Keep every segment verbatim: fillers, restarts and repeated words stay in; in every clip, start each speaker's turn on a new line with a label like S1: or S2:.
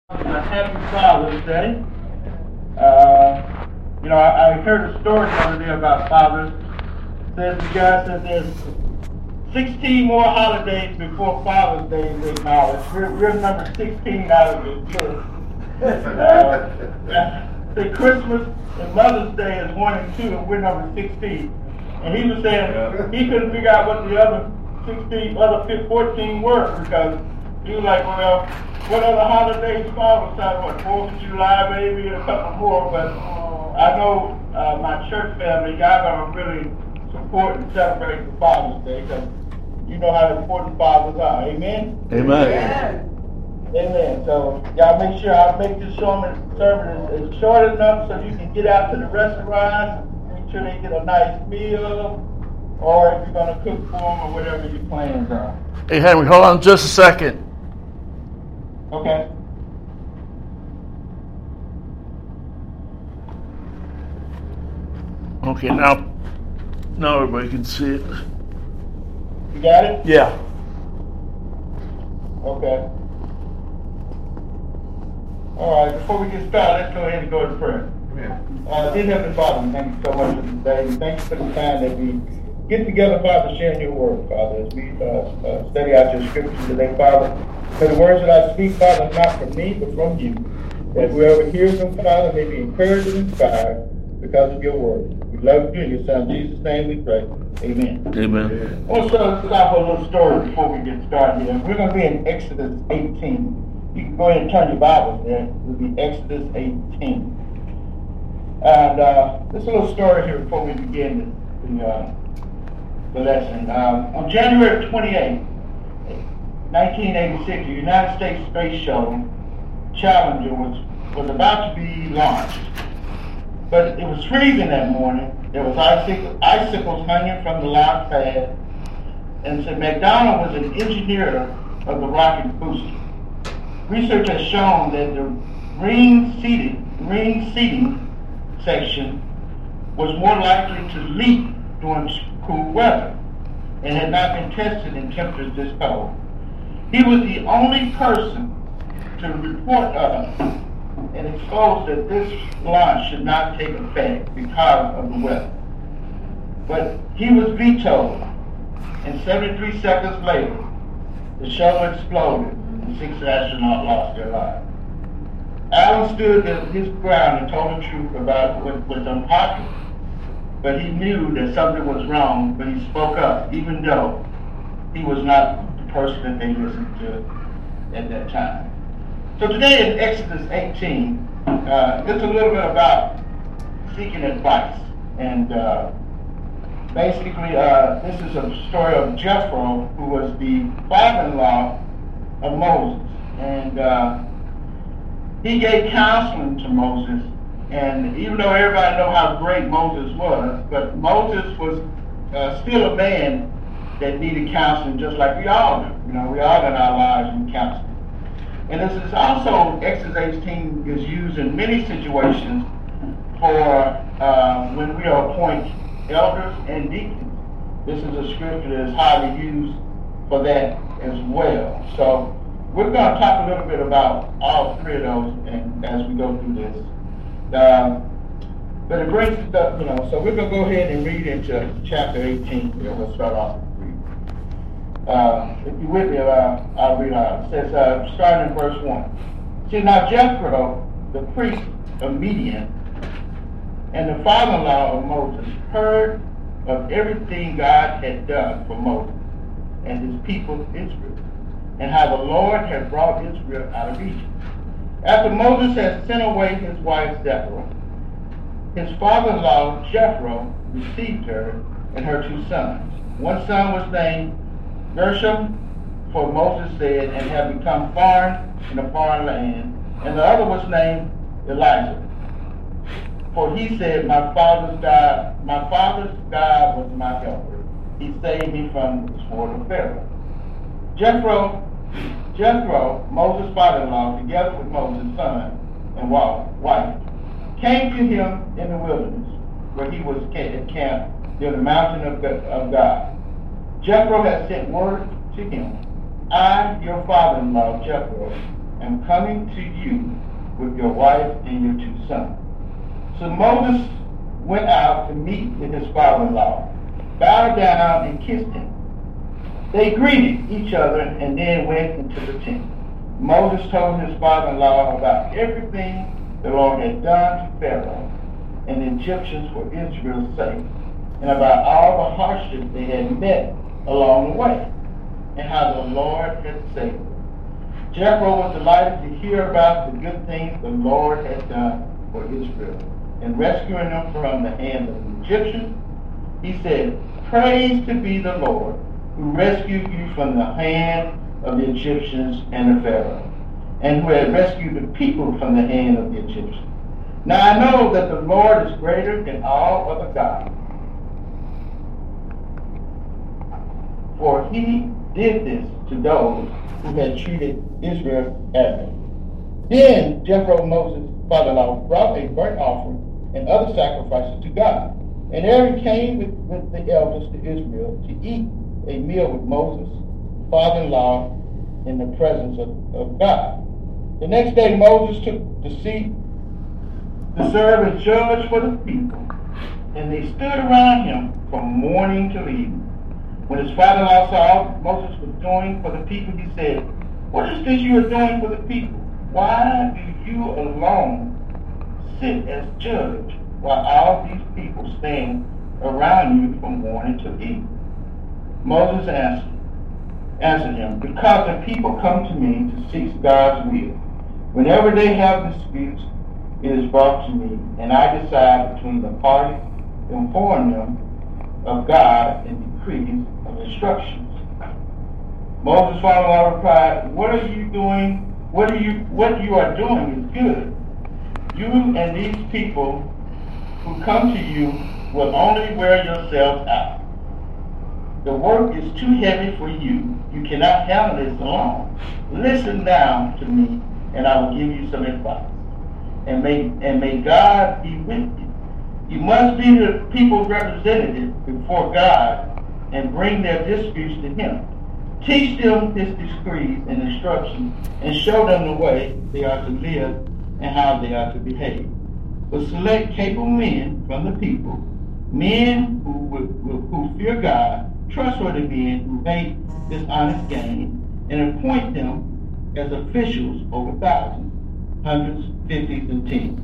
S1: A happy Father's Day. Uh, you know, I, I heard a story the other day about fathers. Says the guy said there's sixteen more holidays before Father's Day is acknowledged. We're, we're number sixteen out of this list. Uh, say Christmas and Mother's Day is one and two, and we're number sixteen. And he was saying he couldn't figure out what the other sixteen, other fourteen were because he was like, well, what other holidays fall besides what, fourth of July maybe, and a couple more, but I know uh, my church family, y'all gonna really support and celebrate the Father's Day, because you know how important fathers are. Amen?
S2: Amen.
S1: Amen. So y'all make sure I make this sermon, sermon is short enough so you can get out to the restaurants, make sure they get a nice meal, or if you're gonna cook for them or whatever your plans are.
S2: Hey, Henry, hold on just a second.
S1: Okay.
S2: Okay, now, now everybody can see it.
S1: You got it?
S2: Yeah.
S1: Okay. All right, before we get started, let's go ahead and go to prayer. Uh, dear Heavenly Father, thank you so much for today. Thank you for the time that we get together, Father, sharing your word, Father, as we uh, uh, study out your scriptures today, Father. For the words that I speak, Father, not from me, but from you. That whoever hears them, Father, may be encouraged and inspired because of your word. We love you in your Son, Jesus' name we pray. Amen.
S2: Amen.
S1: I want to start off with a little story before we get started here. We're going to be in Exodus eighteen. You can go ahead and turn your Bibles there. It will be Exodus eighteen. And uh, this is a little story here before we begin the, the, uh, the lesson. Um, on January twenty-eighth, nineteen eighty-six, the United States Space Shuttle Challenger was, was about to be launched. But it was freezing that morning. There was icicle, icicles hanging from the launch pad. And so McDonald was an engineer of the rocket booster. Research has shown that the ring seating, ring seating section was more likely to leak during cool weather and had not been tested in temperatures this cold. He was the only person to report uh, and expose that this launch should not take effect because of the weather. But he was vetoed, and seventy-three seconds later, the shuttle exploded and six astronauts lost their lives. Allen stood his ground and told the truth about what was unpopular, but he knew that something was wrong, but he spoke up, even though he was not the person that they listened to at that time. So today in Exodus eighteen, uh, it's a little bit about seeking advice. And uh, basically, uh, this is a story of Jethro, who was the father-in-law of Moses. And uh, he gave counseling to Moses. And even though everybody knows how great Moses was, but Moses was uh, still a man that needed counseling just like we all do. You know, we all in our lives need counseling. And this is also, Exodus eighteen is used in many situations for uh, when we appoint elders and deacons. This is a scripture that is highly used for that as well. So we're going to talk a little bit about all three of those and, as we go through this. Uh, but it brings it up, you know, so we're going to go ahead and read into chapter eighteen here. We'll start off. Uh, if you're with me, uh, I'll read out. It says, uh, starting in verse one. See, now Jethro, the priest of Midian, and the father-in-law of Moses, heard of everything God had done for Moses and his people Israel, and how the Lord had brought Israel out of Egypt. After Moses had sent away his wife Deborah, his father-in-law Jethro received her and her two sons. One son was named Gershom, for Moses said, and have become foreign in a foreign land, and the other was named Elijah. For he said, My father's God, my father's God was my helper. He saved me from the sword of Pharaoh. Jethro, Jethro, Moses' father-in-law, together with Moses' son and wife, came to him in the wilderness, where he was camped near the mountain of God. Jethro had sent word to him, I, your father-in-law, Jethro, am coming to you with your wife and your two sons. So Moses went out to meet with his father-in-law, bowed down and kissed him. They greeted each other and then went into the tent. Moses told his father-in-law about everything the Lord had done to Pharaoh and the Egyptians for Israel's sake, and about all the hardships they had met along the way, and how the Lord had saved them. Jethro was delighted to hear about the good things the Lord had done for Israel, and rescuing them from the hand of the Egyptians. He said, "Praise to be the Lord, who rescued you from the hand of the Egyptians and the Pharaoh, and who had rescued the people from the hand of the Egyptians. Now I know that the Lord is greater than all other gods, for he did this to those who had treated Israel admirably." Then Jethro, Moses' father-in-law, brought a burnt offering and other sacrifices to God. And Aaron came with, with the elders to Israel to eat a meal with Moses, father-in-law, in the presence of, of God. The next day Moses took the seat to serve as judge for the people, and they stood around him from morning till evening. When his father-in-law saw what Moses was doing for the people, he said, "What is this you are doing for the people? Why do you alone sit as judge while all these people stand around you from morning till evening?" Moses answered, answered him, "Because the people come to me to seek God's will. Whenever they have disputes, it is brought to me, and I decide between the parties, inform them of God and decrees of instructions." Moses' father-in-law replied, "What are you doing? What are you? What you are doing is good. You and these people who come to you will only wear yourselves out. The work is too heavy for you. You cannot handle this alone. Listen now to me, and I will give you some advice. And may and may God be with you. You must be the people's representative before God and bring their disputes to him. Teach them his decrees and instructions, and show them the way they are to live and how they are to behave. But select capable men from the people, men who, would, who fear God, trustworthy men who make dishonest gain, and appoint them as officials over thousands, hundreds, fifties, and tens.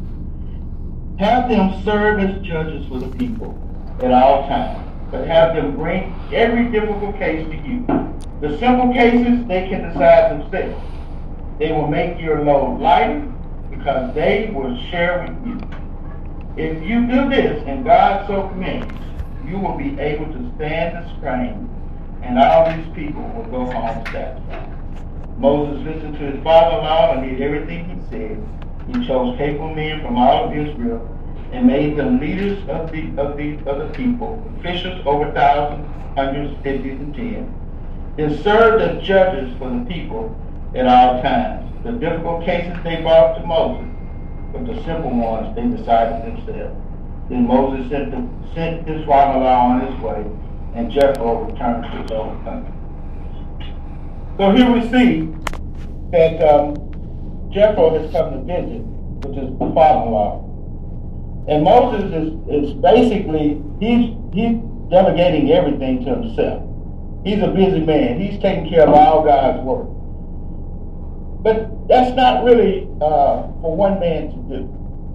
S1: Have them serve as judges for the people at all times, but have them bring every difficult case to you. The simple cases they can decide themselves. They will make your load lighter because they will share with you. If you do this, and God so commands, you will be able to stand the strain, and all these people will go home satisfied." Moses listened to his father-in-law and did everything he said. He chose capable men from all of Israel and made them leaders of the of the of the people, officials over thousands, hundreds, fifties, and tens. Then served as judges for the people at all times. The difficult cases they brought to Moses, but the simple ones they decided themselves. Then Moses sent, the, sent his father-in-law on his way, and Jethro returned to his own country. So here we see that um, Jethro has come to visit, which is the father-in-law. And Moses is, is basically, he's, he's delegating everything to himself. He's a busy man. He's taking care of all God's work. But that's not really uh, for one man to do.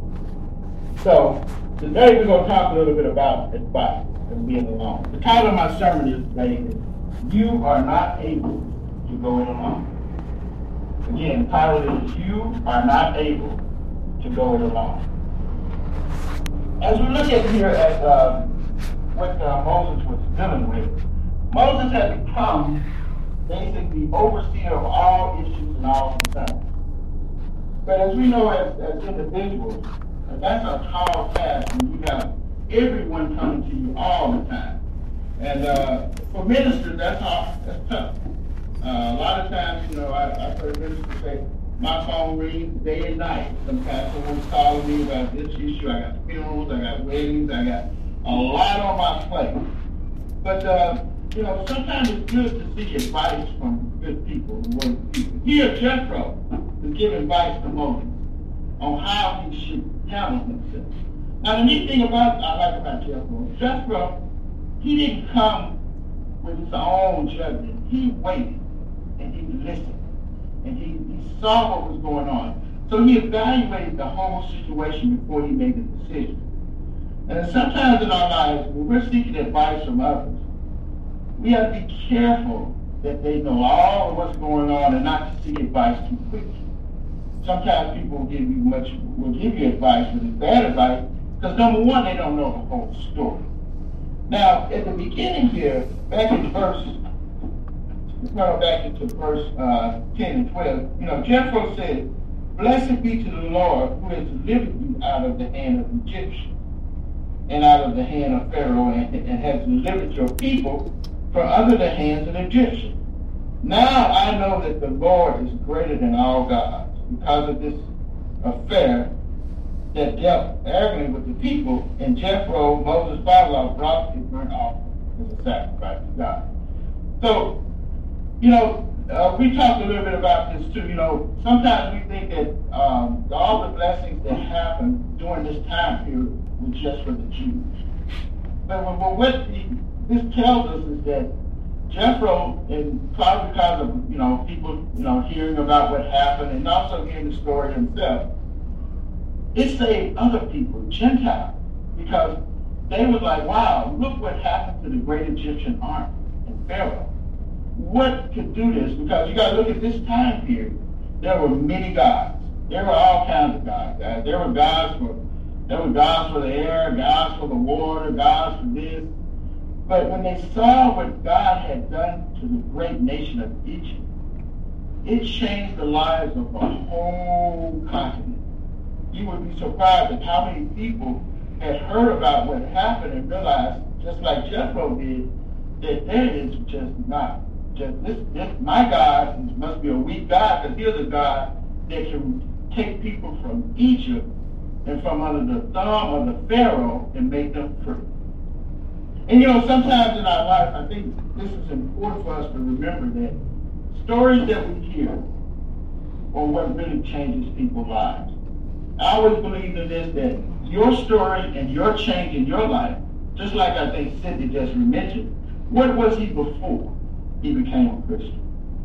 S1: So today we're going to talk a little bit about advice and being alone. The title of my sermon is today is "You Are Not Able to Go It Alone." Again, the title is "You Are Not Able to Go It Alone." As we look at here at uh, what uh, Moses was dealing with, Moses had become basically overseer of all issues and all concerns. But as we know as, as individuals, that's a tall task when you have everyone coming to you all the time. And uh, for ministers, that's hard, that's tough. Uh, a lot of times, you know, I, I've heard ministers say, my phone rings day and night. Sometimes someone's calling me about this issue. I got funerals, I got weddings, I got a lot on my plate. But, uh, you know, sometimes it's good to see advice from good people who work with people. Here, Jethro, to give advice to Moses on how he should handle himself. Now, the neat thing about I like about Jethro, Jethro, he didn't come with his own judgment. He waited and he listened and he, he saw what was going on. So he evaluated the whole situation before he made the decision. And sometimes in our lives, when we're seeking advice from others, we have to be careful that they know all of what's going on and not to seek advice too quickly. Sometimes people will give you much, will give you advice, but it's bad advice, because number one, they don't know the whole story. Now, at the beginning here, back in verse, let's go back into verse uh, ten and twelve, you know, Jethro said, "Blessed be to the Lord who has delivered you out of the hand of the Egyptians and out of the hand of Pharaoh, and, and has delivered your people from under the hands of the Egyptians. Now I know that the Lord is greater than all gods, because of this affair that dealt arrogantly with the people, and Jethro, Moses' father-in-law, brought a burnt offering as a sacrifice to God." So, you know, uh, we talked a little bit about this too. You know, sometimes we think that um, all the blessings that happened during this time period were just for the Jews. But, but what the, this tells us is that Jethro, and probably because of, you know, people, you know, hearing about what happened and also hearing the story himself, it saved other people, Gentiles, because they was like, wow, look what happened to the great Egyptian army and Pharaoh. What could do this? Because you got to look at this time period. There were many gods. There were all kinds of gods, guys. There were gods for, there were gods for the air, gods for the water, gods for this. But when they saw what God had done to the great nation of Egypt, it changed the lives of a whole continent. You would be surprised at how many people had heard about what happened and realized, just like Jethro did, that there is just not, just this, this my God must be a weak God, because here's a God that can take people from Egypt and from under the thumb of the Pharaoh and make them free. And you know, sometimes in our life, I think this is important for us to remember that stories that we hear are what really changes people's lives. I always believe in this, that your story and your change in your life, just like I think Cindy just mentioned, what was he before he became a Christian?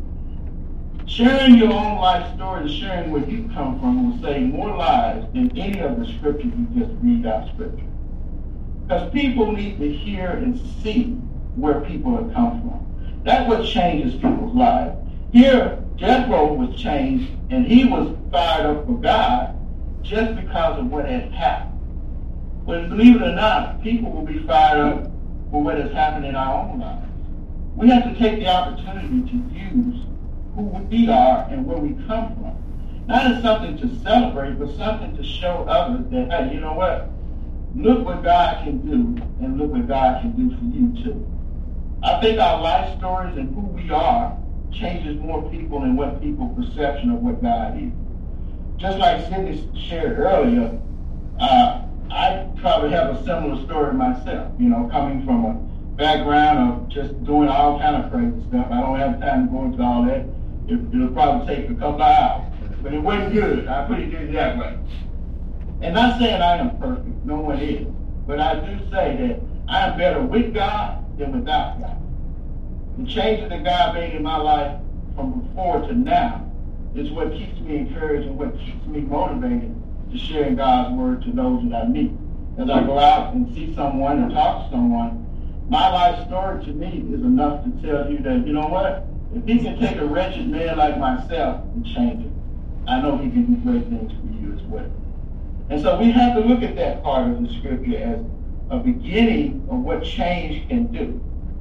S1: Sharing your own life story and sharing where you come from will save more lives than any of the scriptures you just read out scripture. Because people need to hear and see where people have come from. That's what changes people's lives. Here, Jethro was changed, and he was fired up for God just because of what had happened. But believe it or not, people will be fired up for what has happened in our own lives. We have to take the opportunity to use who we are and where we come from. Not as something to celebrate, but something to show others that, hey, you know what? Look what God can do, and look what God can do for you too. I think our life stories and who we are changes more people and what people's perception of what God is. Just like Cindy shared earlier, uh, I probably have a similar story myself, you know, coming from a background of just doing all kind of crazy stuff. I don't have time to go into all that. It, it'll probably take a couple of hours. But it wasn't good. I put it that way. And not saying I am perfect. No one is. But I do say that I am better with God than without God. The changes that God made in my life from before to now is what keeps me encouraged and what keeps me motivated to sharing God's word to those that I meet. As I go out and see someone and talk to someone, my life story to me is enough to tell you that, you know what? If he can take a wretched man like myself and change it, I know he can do great things for you as well. And so we have to look at that part of the scripture as a beginning of what change can do.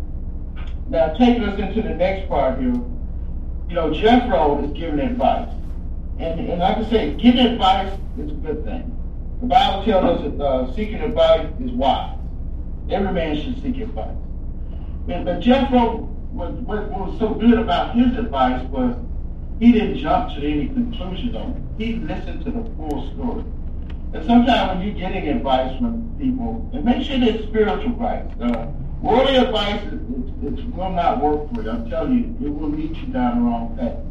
S1: Now, taking us into the next part here, you know, Jethro is giving advice. And, and like I say, giving advice is a good thing. The Bible tells us that uh, seeking advice is wise. Every man should seek advice. But, but Jethro, was, what, what was so good about his advice was he didn't jump to any conclusions on it. He listened to the full story. And sometimes when you're getting advice from people, and make sure it's spiritual advice. Uh, worldly advice, it, it, it will not work for you. I'm telling you, it will lead you down the wrong path.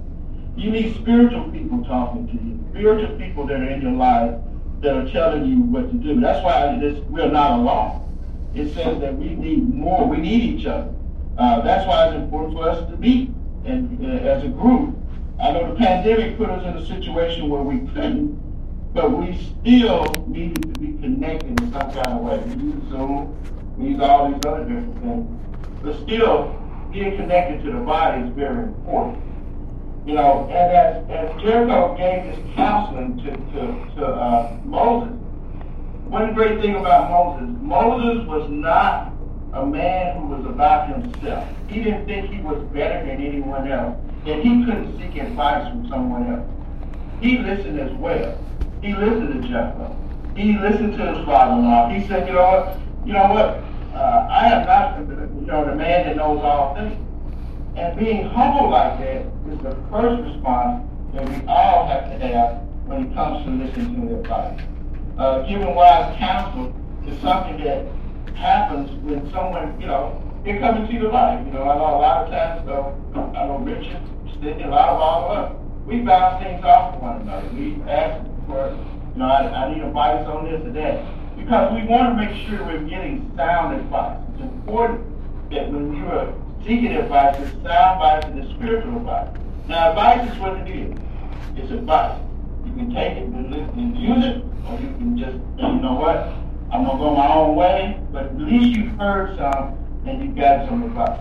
S1: You need spiritual people talking to you, spiritual people that are in your life that are telling you what to do. That's why this, we're not alone. It says that we need more. We need each other. Uh, that's why it's important for us to meet and uh, as a group. I know the pandemic put us in a situation where we couldn't, but we still needed to be connected in some kind of way. We use Zoom, we use all these other different things, but still being connected to the body is very important. You know, and as, as Jericho gave this counseling to, to, to uh, Moses, one great thing about Moses, Moses was not a man who was about himself. He didn't think he was better than anyone else, and he couldn't seek advice from someone else. He listened as well. He listened to Jethro. He listened to his father-in-law. He said, you know what, you know what, uh, I am not you know, the man that knows all things. And being humble like that is the first response that we all have to have when it comes to listening to advice. Uh, giving wise counsel is something that happens when someone, you know, they come into your life. You know, I know a lot of times, so I know Richard, Stick, and a lot of all of us, we bounce things off of one another. We ask for, you know, I, I need advice on this or that. Because we want to make sure we're getting sound advice. It's important that when you are seeking advice, it's sound advice and it's spiritual advice. Now, advice is what it is. It's advice. You can take it and, and use it, or you can just, you know what, I'm going to go my own way, but at least you've heard some and you've got some advice.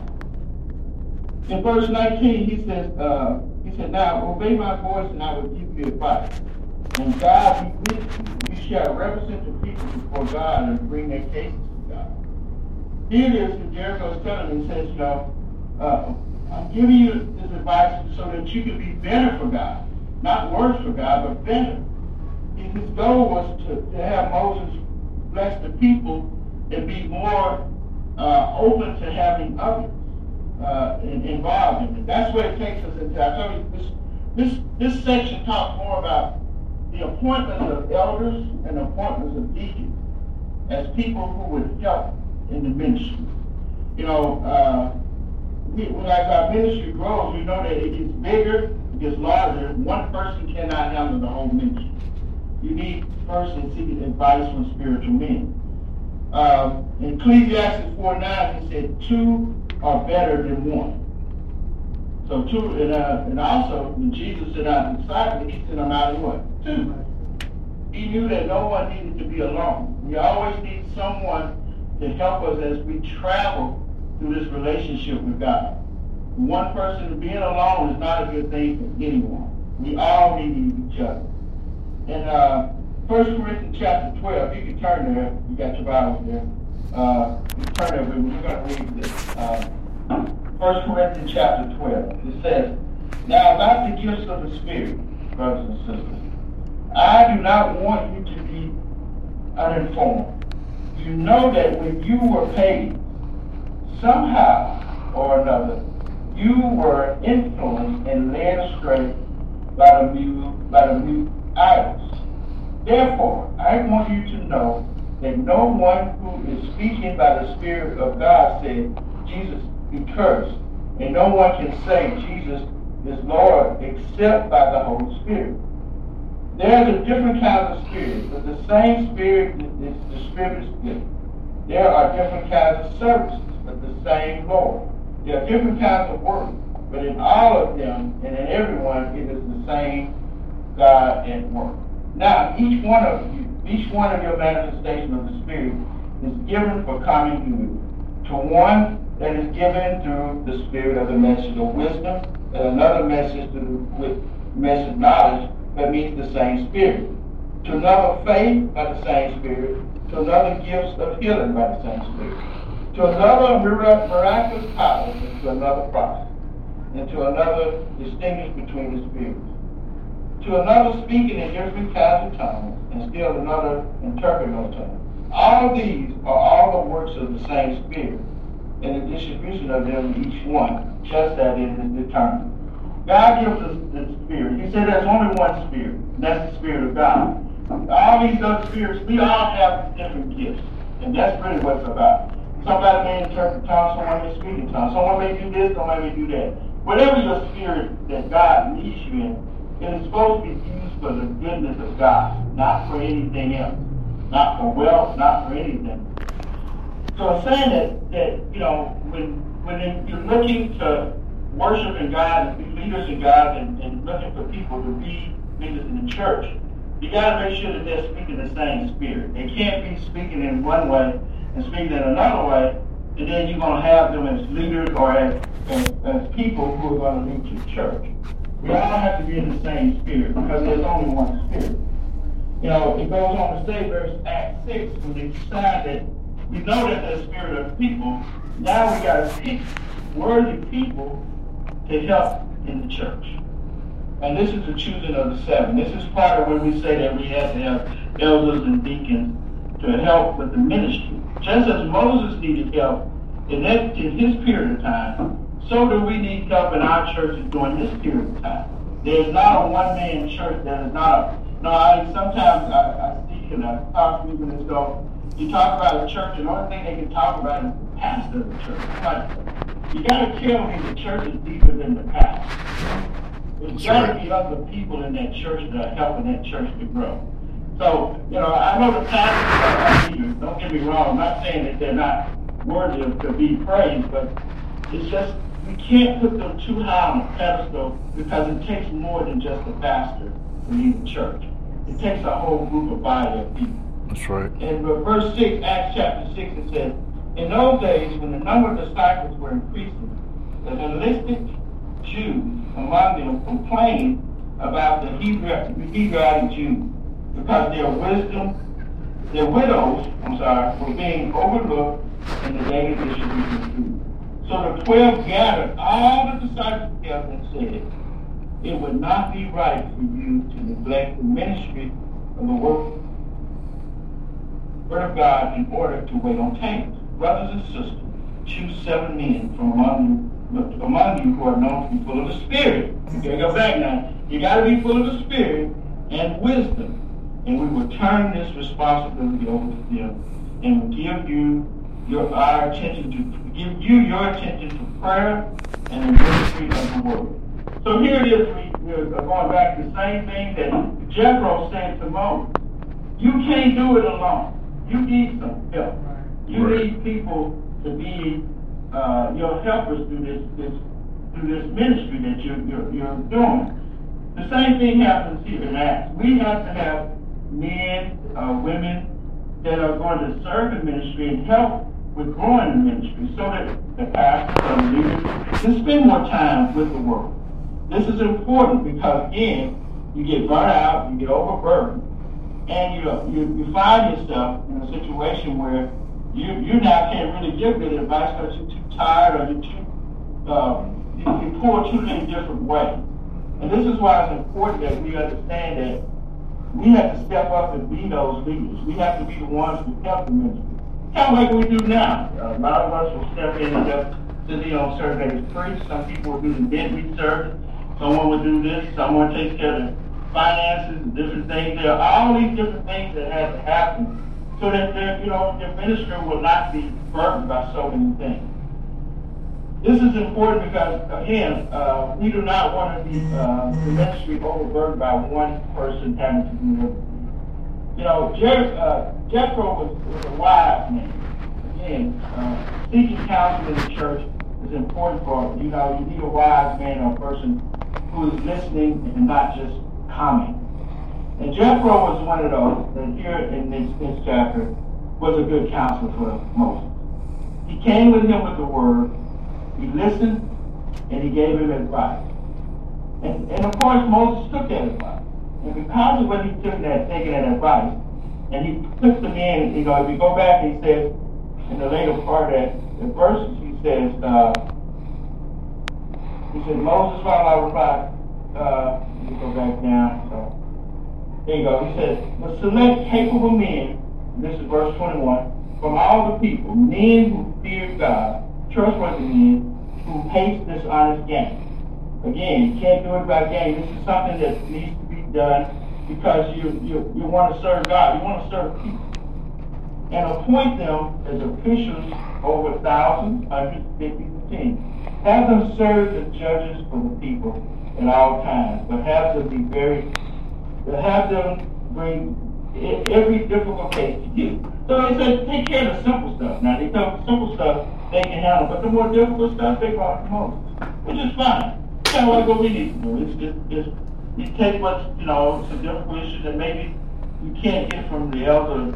S1: In verse nineteen, he says, uh, he said, now obey my voice and I will give you advice. And God be with you. You shall represent the people before God and bring their cases to God. Here it is that Jericho is telling him, he says, you know, uh, I'm giving you this advice so that you can be better for God. Not worse for God, but better. His goal was to, to have Moses bless the people and be more uh, open to having others uh, in, involved in it. That's where it takes us into. I tell you, this, this, this section talks more about the appointments of elders and appointments of deacons as people who would help in the ministry. You know, uh, we, as our ministry grows, we know that it gets bigger, it gets larger. One person cannot handle the whole ministry. You need first and seek advice from spiritual men. Uh, in Ecclesiastes four nine, he said, two are better than one. So two, and, uh, and also, when Jesus sent out the disciples, he sent them out in what? Two. He knew that no one needed to be alone. We always need someone to help us as we travel through this relationship with God. One person being alone is not a good thing for anyone. We all need each other. In uh, First Corinthians chapter twelve, you can turn there. You got your Bibles there. Uh, you can turn there with me. We're going to read this. Uh, First Corinthians chapter twelve. It says, now about the gifts of the Spirit, brothers and sisters, I do not want you to be uninformed. You know that when you were pagans, somehow or another, you were influenced and led astray by the new, by the new idols. Therefore, I want you to know that no one who is speaking by the Spirit of God said, Jesus be cursed. And no one can say Jesus is Lord except by the Holy Spirit. There's a different kind of spirit, but the same Spirit is distributed. There are different kinds of services, but the same Lord. There are different kinds of work, but in all of them and in everyone, it is the same God at work. Now, each one of you, each one of your manifestations of the Spirit is given for common good. To one that is given through the Spirit of the message of wisdom, and another message through with message of knowledge that means the same Spirit. To another faith by the same Spirit. To another gifts of healing by the same Spirit. To another miraculous powers, and to another prophet. And to another distinguish between the spirits. To another speaking in different kinds of tongues, and still another interpreting those tongues. All these are all the works of the same Spirit, and the distribution of them each one, just as it is determined. God gives us the Spirit. He said there's only one Spirit, and that's the Spirit of God. All these other spirits, we all have different gifts, and that's really what it's about. Somebody may interpret tongues, someone may speak in tongues, someone may do this, someone may do that. whatever your spirit that God leads you in, it is supposed to be used for the goodness of God, not for anything else, not for wealth, not for anything. So I'm saying that, that you know, when when you're looking to worship in God and be leaders in God and, and looking for people to be leaders in the church, you got to make sure that they're speaking the same spirit. They can't be speaking in one way and speaking in another way, and then you're going to have them as leaders or as, as, as people who are going to lead your church. We all have to be in the same spirit because there's only one spirit. You know, it goes on to say, verse Acts six, when they decide that we know that there's a spirit of people, now we got to pick worthy people to help in the church. And this is the choosing of the seven. This is part of when we say that we have to have elders and deacons to help with the ministry. Just as Moses needed help in, that, in his period of time, so do we need help in our churches during this period of time. There's not a one-man church that is not a... No, I, sometimes I, I speak and I talk to people and go, you talk about a church and the only thing they can talk about is the pastor of the church. Like, you got to tell me the church is deeper than the pastor. There's got to be other people in that church that are helping that church to grow. So, you know, I know the pastors are leaders. Don't get me wrong. I'm not saying that they're not worthy of to be praised, but it's just we can't put them too high on a pedestal because it takes more than just the pastor to lead the church. It takes a whole group of body of people.
S2: That's right.
S1: In verse six, Acts chapter six, it says, in those days when the number of disciples were increasing, the Hellenistic Jews among them complained about the Hebraic Jews because their wisdom, their widows, I'm sorry, were being overlooked in the daily distribution of food. So the twelve gathered all the disciples together and said, it would not be right for you to neglect the ministry of the work Word of God in order to wait on tables. Brothers and sisters, choose seven men from among you, among you who are known to be full of the Spirit. You gotta go back now. You gotta be full of the Spirit and wisdom. And we will turn this responsibility over to them and will give you your our attention to give you your attention to prayer and the ministry of the word. So here it is, we, we're going back to the same thing that Jethro said to Moses. You can't do it alone. You need some help. You
S2: right.
S1: need people to be uh, your helpers through this, this through this ministry that you're, you're, you're doing. The same thing happens here in Acts. We have to have men, uh, women that are going to serve the ministry and help with growing the ministry so that the pastors or the leaders can spend more time with the world. This is important because, again, you get burnt out, you get overburdened, and you, you, you find yourself in a situation where you, you now can't really give good advice because you're too tired or you're too, um, you, you pull too many different ways. And this is why it's important that we understand that we have to step up and be those leaders. We have to be the ones who help the ministry. Kind of like we do now. A lot of us will step in and help Cindy on surveys preach. Some people will do the midweek service. Someone will do this. Someone takes care of the finances and different things. There are all these different things that have to happen so that the, you know, the ministry will not be burdened by so many things. This is important because, again, uh, we do not want to be uh, the ministry overburdened by one person having to do it. You know, Jer- uh, Jethro was, was a wise man. Again, uh, seeking counsel in the church is important for, you know, you need a wise man or a person who is listening and not just commenting. And Jethro was one of those that here in this, this chapter was a good counselor for Moses. He came with him with the word. He listened, and he gave him advice. And, and of course, Moses took that advice. And because of what he took that, taking that advice, and he took them in, you know, if you go back, he says, in the later part of that, the verses, he says, uh, he said, Moses, while I replied, uh, let me go back down, so, there you go. He said, but select capable men, and this is verse twenty-one, from all the people, men who fear God, trustworthy men who hate dishonest gain. Again, you can't do it by gain. This is something that needs to be done because you you, you want to serve God. You want to serve people. And appoint them as officials over thousands, hundreds, fifties, and fifteen. Have them serve as judges for the people at all times, but have them be very, have them bring every difficult case to you. So he said, take care of the simple stuff. Now, they tell the simple stuff they can handle, but the more difficult stuff, they brought to Moses, which is fine. Kind of like what we need to do. It's just, it's, you take what's, you know, some difficult issues that maybe you can't get from the elder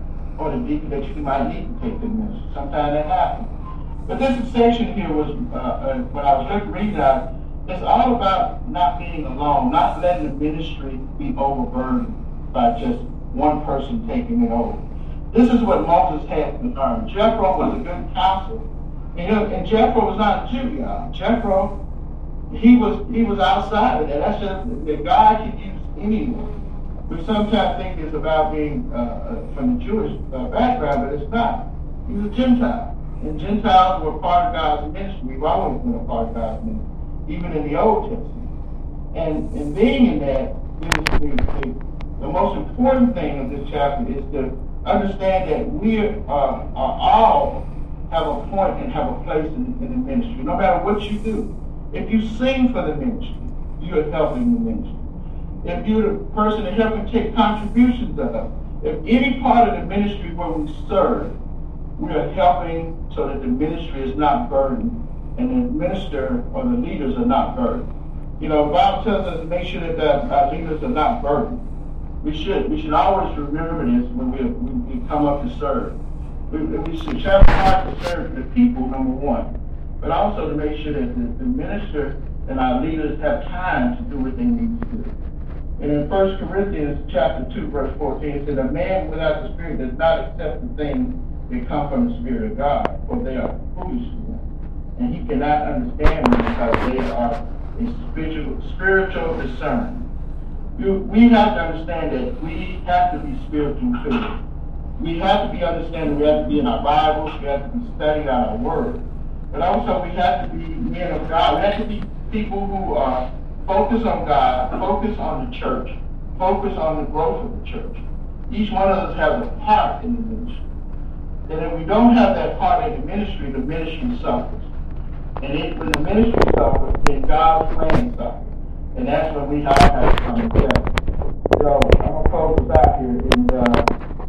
S1: or the deacon that you might need to take to the ministry. Sometimes that happens. But this section here was, uh, uh, when I was looking, reading that, it's all about not being alone, not letting the ministry be overburdened by just one person taking it over. This is what Moses had to learn. Jethro was a good counselor. And, you know, and Jethro was not a Jew, y'all. Jethro, he was he was outside of that. That's just that God can use anyone. We sometimes think it's about being uh, from the Jewish uh, background, but it's not. He was a Gentile. And Gentiles were part of God's ministry. We've always been a part of God's ministry, even in the Old Testament. And, and being in that, is the, the, the most important thing of this chapter is to understand that we are, uh, are all have a point and have a place in, in the ministry, no matter what you do. If you sing for the ministry, you are helping the ministry. If you're the person that helping take contributions of, if any part of the ministry where we serve, we are helping so that the ministry is not burdened and the minister or the leaders are not burdened. You know, the Bible tells us to make sure that the, our leaders are not burdened. We should. We should always remember this when we, when we come up to serve. We, we should have a heart to serve the people, number one, but also to make sure that the, the minister and our leaders have time to do what they need to do. And in First Corinthians chapter two, verse fourteen, it says, a man without the Spirit does not accept the things that come from the Spirit of God, for they are foolish to him. And he cannot understand them because they are a spiritual, spiritual discernment. We, we have to understand that we have to be spiritual filled. We have to be understanding, we have to be in our Bibles, we have to be studying our Word. But also we have to be men of God. We have to be people who are focused on God, focused on the church, focused on the growth of the church. Each one of us has a part in the ministry. And if we don't have that part in the ministry, the ministry suffers. And it, when the ministry suffers, then God's plan suffers. And that's when we have to come together. So I'm going to close this out here. In, uh,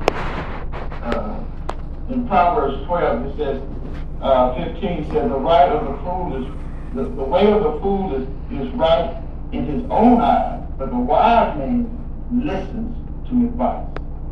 S1: uh, in Proverbs twelve, it says, uh, fifteen says, the right of the fool is, the, the way of the fool is, is right in his own eyes, but the wise man listens to advice.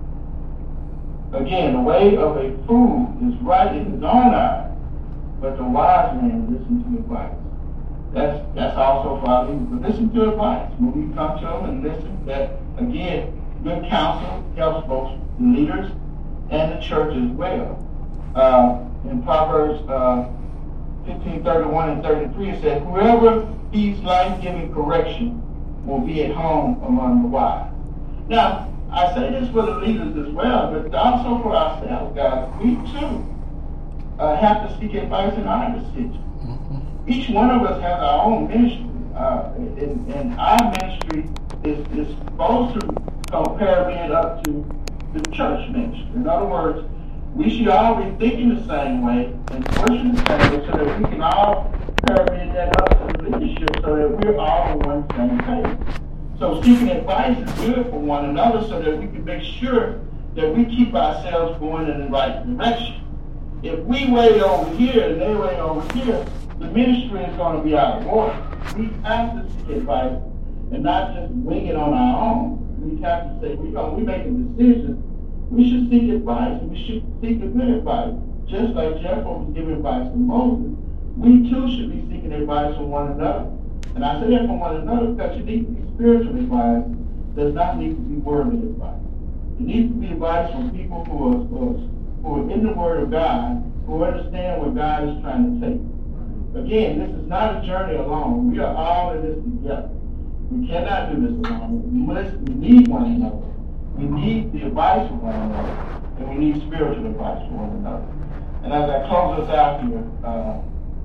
S1: Again, the way of a fool is right in his own eyes, but the wise man listens to advice. That's that's also for our leaders. But listen to advice. When we come to them and listen, that, again, good counsel helps both the leaders and the church as well. Uh, in Proverbs uh, fifteen, thirty-one and thirty-three, it says, whoever heeds life-giving correction will be at home among the wise. Now, I say this for the leaders as well, but also for ourselves, guys. We too uh, have to seek advice in our decisions. Each one of us has our own ministry, uh, and, and our ministry is, is supposed to compare it up to the church ministry. In other words, we should all be thinking the same way and pushing the same way so that we can all parallel that up to the leadership so that we're all on one same page. So seeking advice is good for one another so that we can make sure that we keep ourselves going in the right direction. If we wait over here and they wait over here, the ministry is going to be out of order. We have to seek advice and not just wing it on our own. We have to say, we are we making decisions. We should seek advice. We should seek the good advice. Just like Jethro was giving advice to Moses, we too should be seeking advice from one another. And I say that from one another because you need to be spiritual advice. Does not need to be worldly advice. It needs to be advice from people who are, who are, who are in the Word of God, who understand what God is trying to take. Again, this is not a journey alone. We are all in this together. We cannot do this alone. We must, we need one another. We need the advice of one another. And we need spiritual advice from one another. And as I close us out here, uh,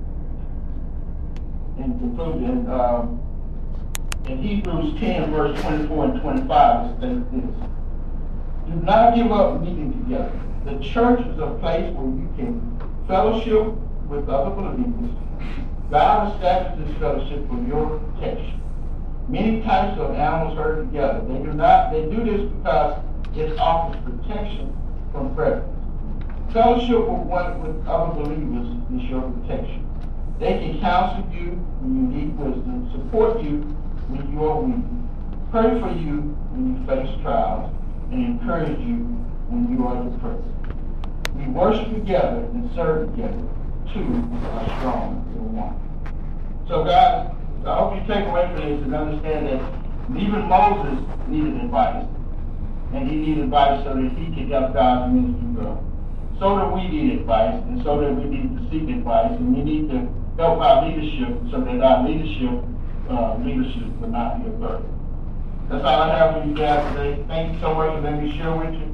S1: in conclusion, uh, in Hebrews ten, verse twenty-four and twenty-five, it states this. Do not give up meeting together. The church is a place where you can fellowship with other believers, God established this fellowship for your protection. Many types of animals herd together. They do not. They do this because it offers protection from predators. Fellowship with one with other believers is your protection. They can counsel you when you need wisdom, support you when you are weak, pray for you when you face trials, and encourage you when you are depressed. We worship together and serve together. Two are strong in one. So God, I hope you take away from this and understand that even Moses needed advice. And he needed advice so that he could help God's ministry grow. So that we need advice, and so that we need to seek advice, and we need to help our leadership so that our leadership uh, leadership will not be a burden. That's all I have for you guys today. Thank you so much for letting me share with you.